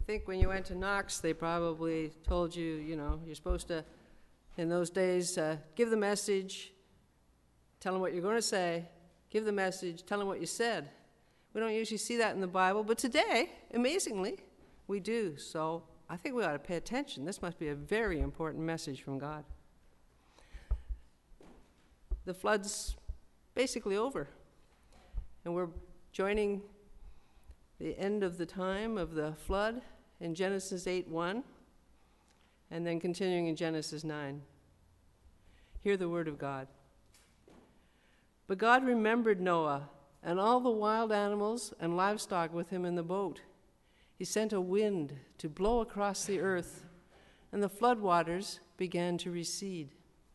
think when you went to Knox, they probably told you, you're supposed to, in those days, give the message, tell them what you're going to say, give the message, tell them what you said. We don't usually see that in the Bible, but today, amazingly, we do. So I think we ought to pay attention. This must be a very important message from God. The flood's basically over, and we're joining the end of the time of the flood in Genesis 8:1, and then continuing in Genesis 9. Hear the word of God. But God remembered Noah and all the wild animals and livestock with him in the boat. He sent a wind to blow across the earth, and the flood waters began to recede.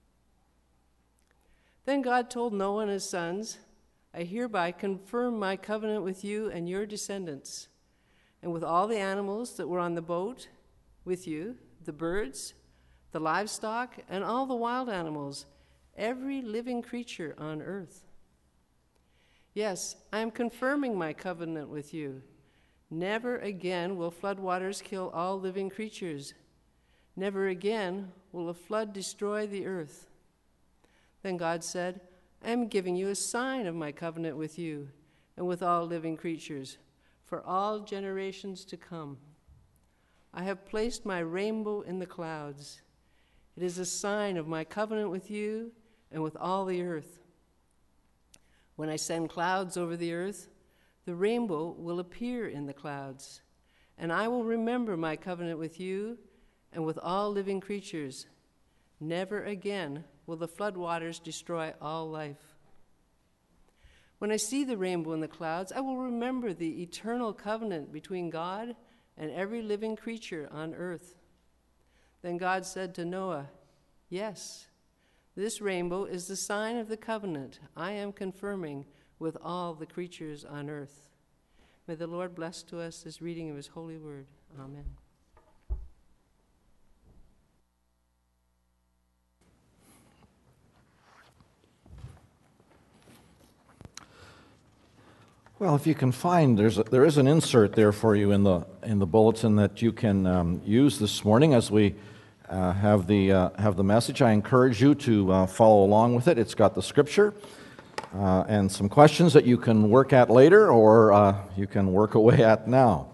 Then God told Noah and his sons, I hereby confirm my covenant with you and your descendants, and with all the animals that were on the boat with you, the birds, the livestock, and all the wild animals, every living creature on earth. Yes, I am confirming my covenant with you. Never again will floodwaters kill all living creatures. Never again will a flood destroy the earth. Then God said, I am giving you a sign of my covenant with you and with all living creatures for all generations to come. I have placed my rainbow in the clouds. It is a sign of my covenant with you and with all the earth. When I send clouds over the earth, the rainbow will appear in the clouds, and I will remember my covenant with you and with all living creatures. Never again will the floodwaters destroy all life. When I see the rainbow in the clouds, I will remember the eternal covenant between God and every living creature on earth. Then God said to Noah, yes, this rainbow is the sign of the covenant I am confirming with all the creatures on earth. May the Lord bless to us this reading of his holy word. Amen. Well, if you can find, there is an insert there for you in the bulletin that you can use this morning as we have the message. I encourage you to follow along with it. It's got the scripture and some questions that you can work at later, or you can work away at now.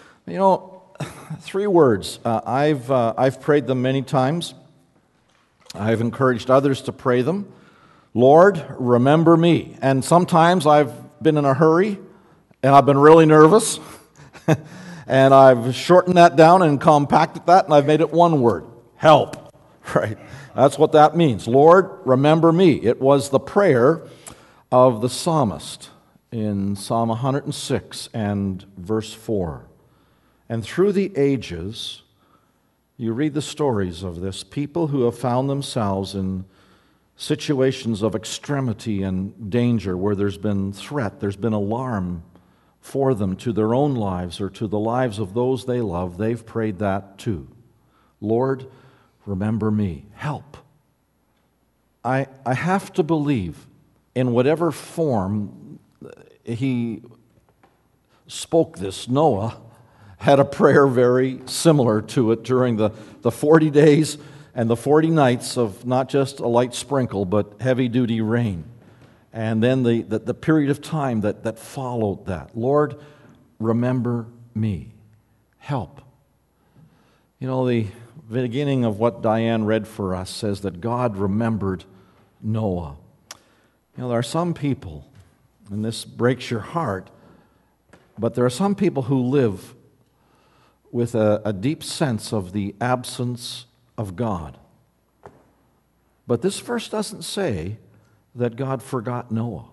3 words. I've prayed them many times. I've encouraged others to pray them. Lord, remember me. And sometimes I've been in a hurry, and I've been really nervous, and I've shortened that down and compacted that, and I've made it 1 word: help. Right? That's what that means. Lord, remember me. It was the prayer of the psalmist in Psalm 106 and verse 4. And through the ages, you read the stories of this, people who have found themselves in situations of extremity and danger where there's been threat, there's been alarm for them to their own lives or to the lives of those they love. They've prayed that too. Lord, remember me. Help. I have to believe in whatever form he spoke this, Noah had a prayer very similar to it during the 40 days and the 40 nights of not just a light sprinkle, but heavy-duty rain. And then the period of time that followed that. Lord, remember me. Help. The beginning of what Diane read for us says that God remembered Noah. There are some people, and this breaks your heart, but there are some people who live with a deep sense of the absence of God. But this verse doesn't say that God forgot Noah.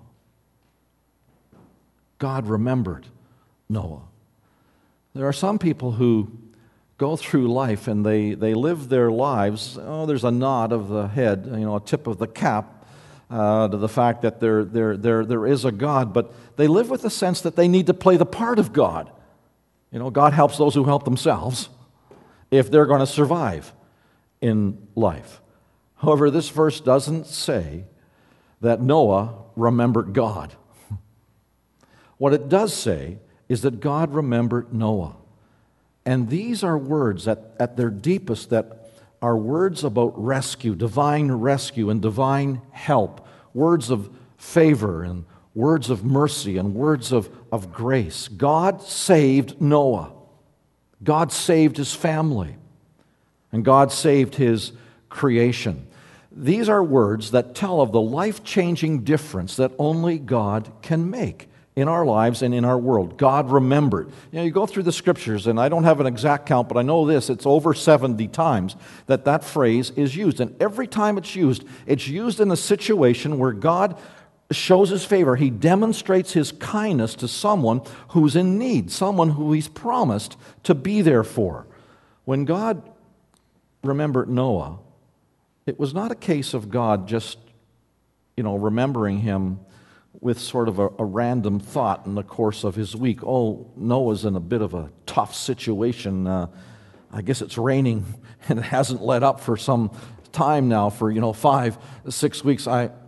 God remembered Noah. There are some people who go through life and they live their lives, there's a nod of the head, a tip of the cap to the fact that there is a God, but they live with the sense that they need to play the part of God. God helps those who help themselves if they're going to survive in life. However, this verse doesn't say that Noah remembered God. What it does say is that God remembered Noah. And these are words at their deepest that are words about rescue, divine rescue and divine help, words of favor and words of mercy and words of grace. God saved Noah. God saved his family. And God saved his creation. These are words that tell of the life-changing difference that only God can make in our lives and in our world. God remembered. You know, you go through the scriptures, and I don't have an exact count, but I know this, it's over 70 times that phrase is used. And every time it's used in a situation where God shows his favor. He demonstrates his kindness to someone who's in need, someone who he's promised to be there for. When God remembered Noah, it was not a case of God just, remembering him with sort of a random thought in the course of his week. Oh, Noah's in a bit of a tough situation. I guess it's raining and it hasn't let up for some time now, for 5-6 weeks.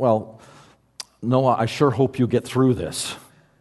Noah, I sure hope you get through this.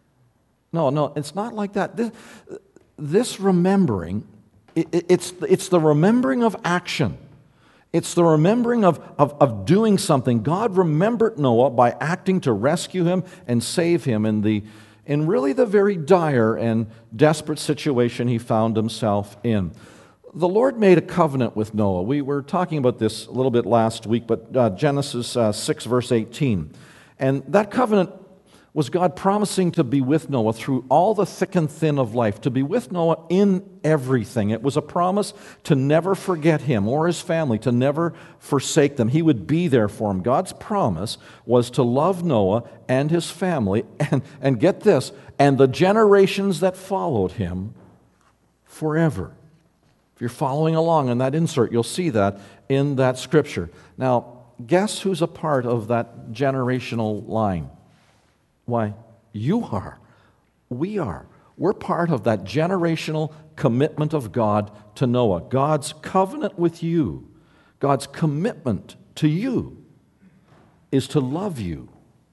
No, it's not like that. This remembering, it's the remembering of action. It's the remembering of doing something. God remembered Noah by acting to rescue him and save him in really the very dire and desperate situation he found himself in. The Lord made a covenant with Noah. We were talking about this a little bit last week, but Genesis 6, verse 18. And that covenant was God promising to be with Noah through all the thick and thin of life, to be with Noah in everything. It was a promise to never forget him or his family, to never forsake them. He would be there for him. God's promise was to love Noah and his family, and get this, and the generations that followed him forever. If you're following along in that insert, you'll see that in that scripture. Now, guess who's a part of that generational line? Why, you are. We are. We're part of that generational commitment of God to Noah. God's covenant with you, God's commitment to you is to love you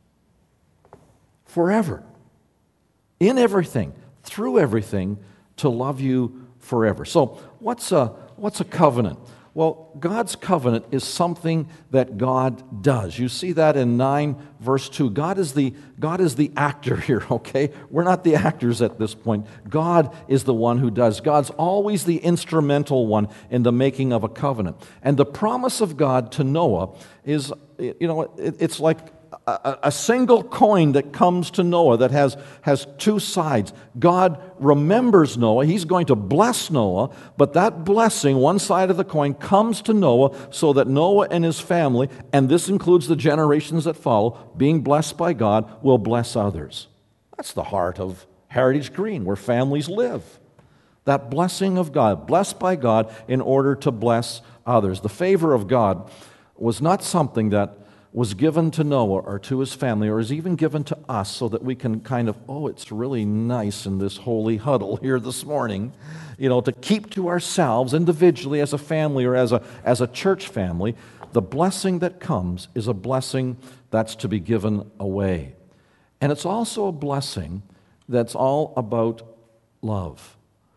forever. In everything, through everything, to love you forever. So, what's a covenant? Well, God's covenant is something that God does. You see that in 9, verse 2. God is the actor here, okay? We're not the actors at this point. God is the one who does. God's always the instrumental one in the making of a covenant. And the promise of God to Noah is, it's like a single coin that comes to Noah that has two sides. God remembers Noah. He's going to bless Noah, but that blessing, one side of the coin, comes to Noah so that Noah and his family, and this includes the generations that follow, being blessed by God, will bless others. That's the heart of Heritage Green, where families live. That blessing of God, blessed by God in order to bless others. The favor of God was not something that was given to Noah or to his family, or is even given to us so that we can kind of, it's really nice in this holy huddle here this morning, to keep to ourselves individually as a family or as a church family. The blessing that comes is a blessing that's to be given away. And it's also a blessing that's all about love.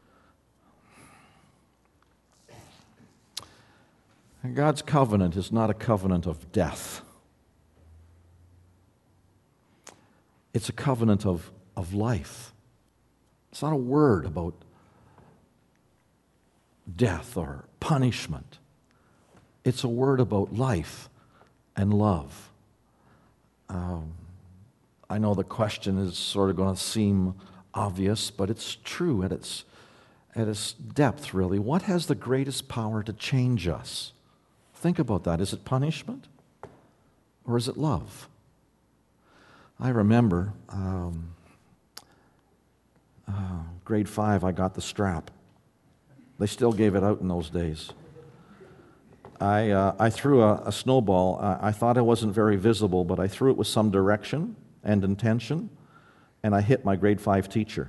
And God's covenant is not a covenant of death. It's a covenant of life. It's not a word about death or punishment. It's a word about life and love. I know the question is sort of going to seem obvious, but it's true at its depth, really. What has the greatest power to change us? Think about that. Is it punishment or is it love? I remember grade 5, I got the strap. They still gave it out in those days. I threw a snowball. I thought it wasn't very visible, but I threw it with some direction and intention, and I hit my grade 5 teacher.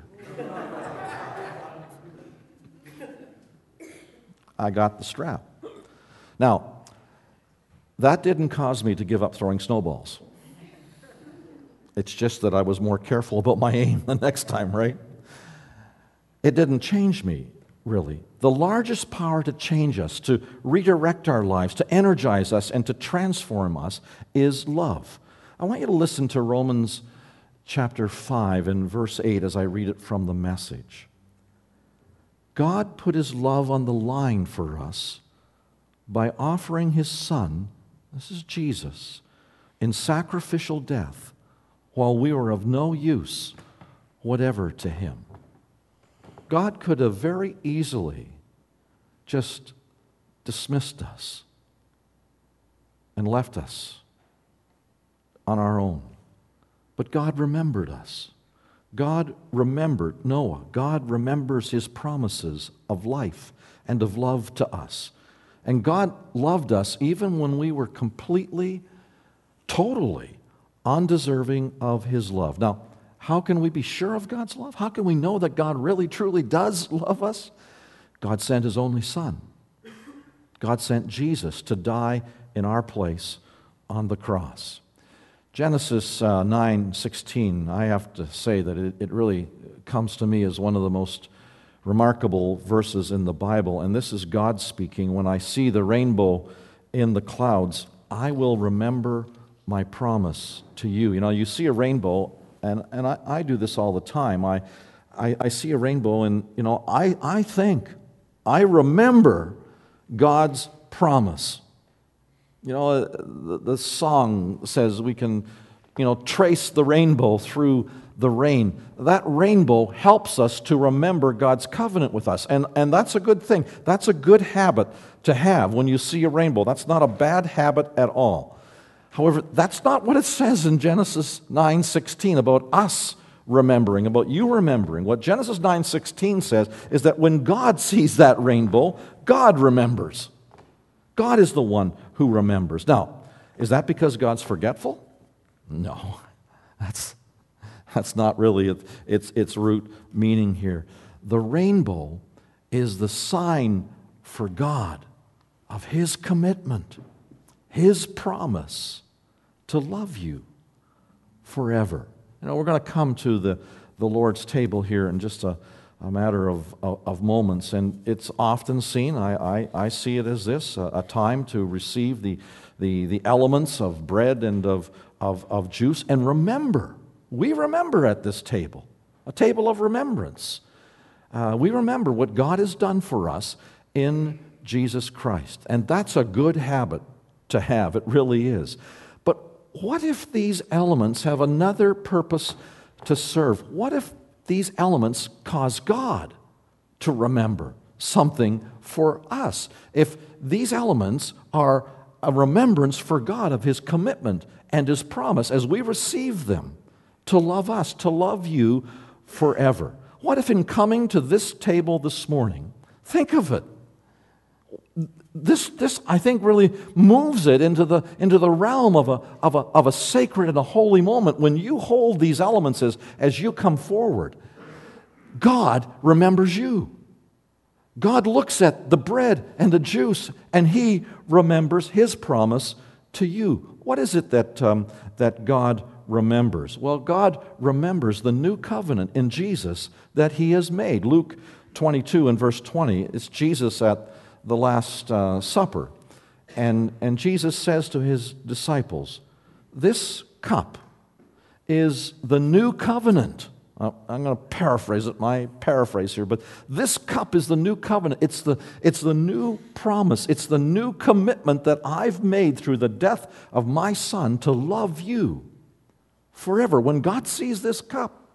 I got the strap. Now, that didn't cause me to give up throwing snowballs. It's just that I was more careful about my aim the next time, right? It didn't change me. really. The largest power to change us, to redirect our lives, to energize us, and to transform us is love. I want you to listen to Romans chapter 5 and verse 8 as I read it from the Message. God put His love on the line for us by offering His Son, this is Jesus, in sacrificial death while we were of no use whatever to Him. God could have very easily just dismissed us and left us on our own. But God remembered us. God remembered Noah. God remembers His promises of life and of love to us. And God loved us even when we were completely, totally undeserving of His love. Now, how can we be sure of God's love? How can we know that God really, truly does love us? God sent His only Son. God sent Jesus to die in our place on the cross. Genesis 9:16, I have to say that it really comes to me as one of the most remarkable verses in the Bible. And this is God speaking. When I see the rainbow in the clouds, I will remember my promise to you. You know, you see a rainbow, and I do this all the time. I see a rainbow, and, you know, I remember God's promise. You know, the song says we can, you know, trace the rainbow through the rain. That rainbow helps us to remember God's covenant with us. And that's a good thing. That's a good habit to have when you see a rainbow. That's not a bad habit at all. However, that's not what it says in Genesis 9:16 about us remembering, about you remembering. What Genesis 9:16 says is that when God sees that rainbow, God remembers. God is the one who remembers. Now, is that because God's forgetful? No, that's not really its root meaning here. The rainbow is the sign for God of His commitment, His promise to love you forever. You know, we're going to come to the Lord's table here in just a matter of moments, and it's often seen, I see it as this, a time to receive the elements of bread and of juice, and remember. We remember at this table, a table of remembrance. We remember what God has done for us in Jesus Christ, and that's a good habit to have, it really is. But what if these elements have another purpose to serve? What if these elements cause God to remember something for us? If these elements are a remembrance for God of His commitment and His promise as we receive them to love us, to love you forever. What if in coming to this table this morning, think of it, this I think really moves it into the realm of a sacred and a holy moment when you hold these elements as you come forward. God remembers you. God looks at the bread and the juice, and He remembers His promise to you. What is it that God remembers? Well, God remembers the new covenant in Jesus that He has made. Luke 22 and verse 20, it's Jesus at the Last Supper. And Jesus says to His disciples, "This cup is the new covenant." I'm going to paraphrase it, my paraphrase here, but this cup is the new covenant. It's the new promise. It's the new commitment that I've made through the death of my Son to love you forever. When God sees this cup,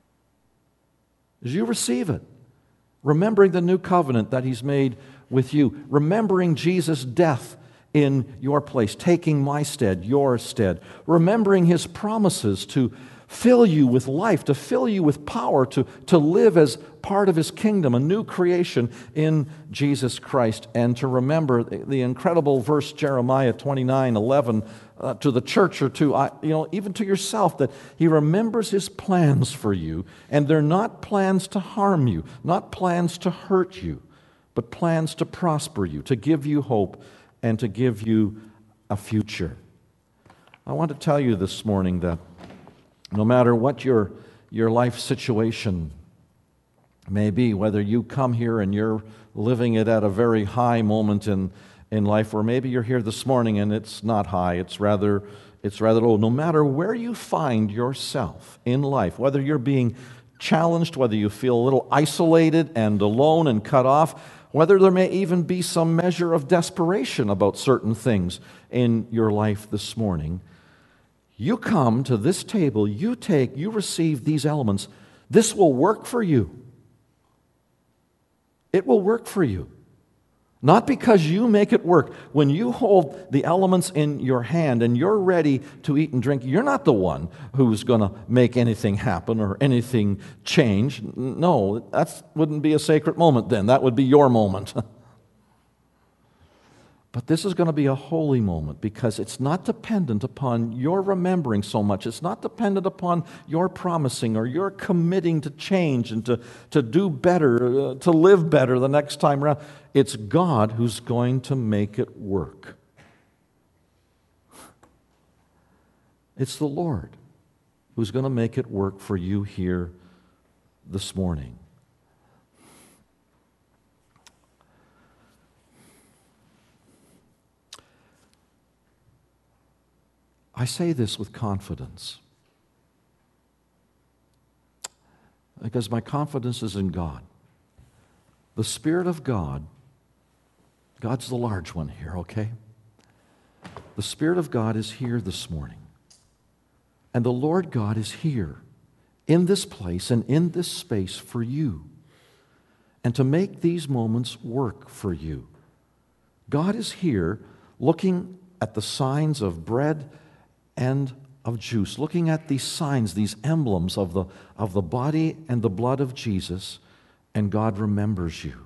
as you receive it, remembering the new covenant that He's made with you, remembering Jesus' death in your place, taking my stead, your stead, remembering His promises to fill you with life, to fill you with power, to live as part of His kingdom, a new creation in Jesus Christ, and to remember the incredible verse, Jeremiah 29:11, to the church or to, even to yourself, that He remembers His plans for you, and they're not plans to harm you, not plans to hurt you, but plans to prosper you, to give you hope, and to give you a future. I want to tell you this morning that no matter what your life situation Maybe whether you come here and you're living it at a very high moment in life, or maybe you're here this morning and it's not high, it's rather low. No matter where you find yourself in life, whether you're being challenged, whether you feel a little isolated and alone and cut off, whether there may even be some measure of desperation about certain things in your life this morning, you come to this table, you receive these elements. This will work for you. It will work for you. Not because you make it work. When you hold the elements in your hand and you're ready to eat and drink, you're not the one who's going to make anything happen or anything change. No, that wouldn't be a sacred moment then. That would be your moment. But this is going to be a holy moment because it's not dependent upon your remembering so much. It's not dependent upon your promising or your committing to change and to do better, to live better the next time around. It's God who's going to make it work. It's the Lord who's going to make it work for you here this morning. I say this with confidence because my confidence is in God. The Spirit of God, God's the large one here, okay? The Spirit of God is here this morning. And the Lord God is here in this place and in this space for you and to make these moments work for you. God is here looking at the signs of bread and of juice, looking at these signs, these emblems of the body and the blood of Jesus, and God remembers you.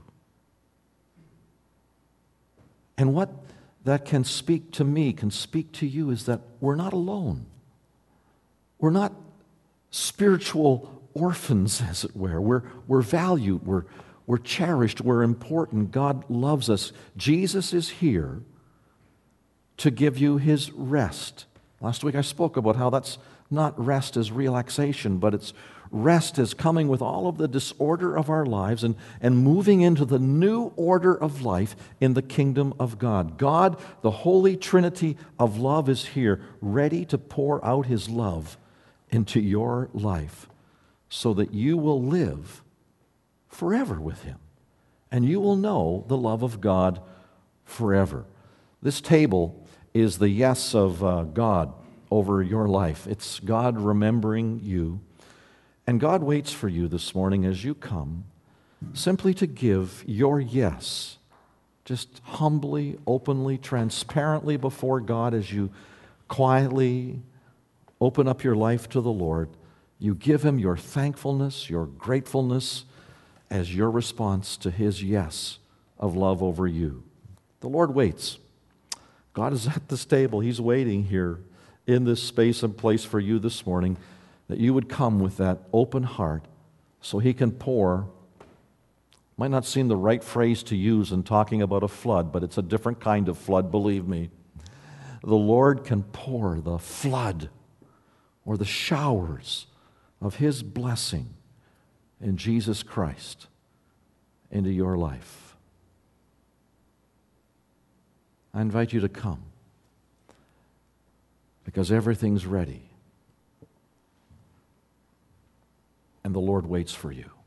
And what that can speak to me, can speak to you, is that we're not alone. We're not spiritual orphans, as it were. We're valued, we're cherished, we're important. God loves us. Jesus is here to give you His rest. Last week I spoke about how that's not rest as relaxation, but it's rest as coming with all of the disorder of our lives and moving into the new order of life in the kingdom of God. God, the Holy Trinity of love, is here, ready to pour out His love into your life so that you will live forever with Him and you will know the love of God forever. This table is the yes of God over your life. It's God remembering you. And God waits for you this morning as you come, simply to give your yes, just humbly, openly, transparently before God as you quietly open up your life to the Lord. You give Him your thankfulness, your gratefulness as your response to His yes of love over you. The Lord waits. God is at this table. He's waiting here in this space and place for you this morning, that you would come with that open heart so He can pour. Might not seem the right phrase to use in talking about a flood, but it's a different kind of flood, believe me. The Lord can pour the flood or the showers of His blessing in Jesus Christ into your life. I invite you to come because everything's ready and the Lord waits for you.